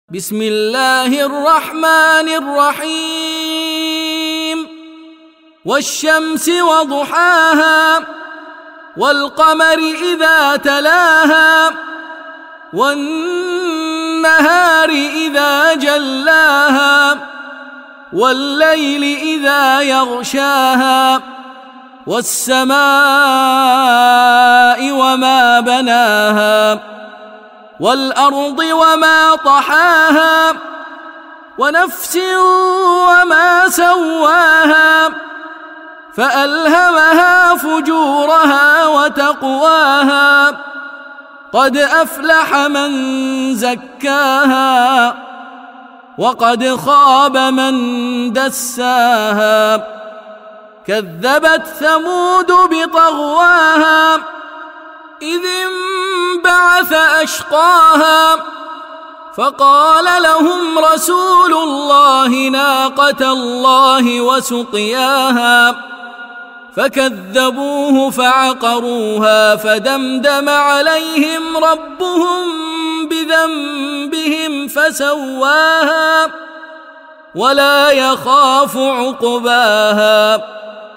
بسم الله الرحمن الرحيم والشمس وضحاها والقمر إذا تلاها والنهار إذا جلاها والليل إذا يغشاها والسماء وما بناها والأرض وما طحاها ونفس وما سواها فألهمها فجورها وتقواها قد أفلح من زكاها وقد خاب من دساها كذبت ثمود بطغواها إذ انبعث أشقاها فقال لهم رسول الله ناقة الله وسقياها فكذبوه فعقروها فدمدم عليهم ربهم بذنبهم فسواها ولا يخاف عقباها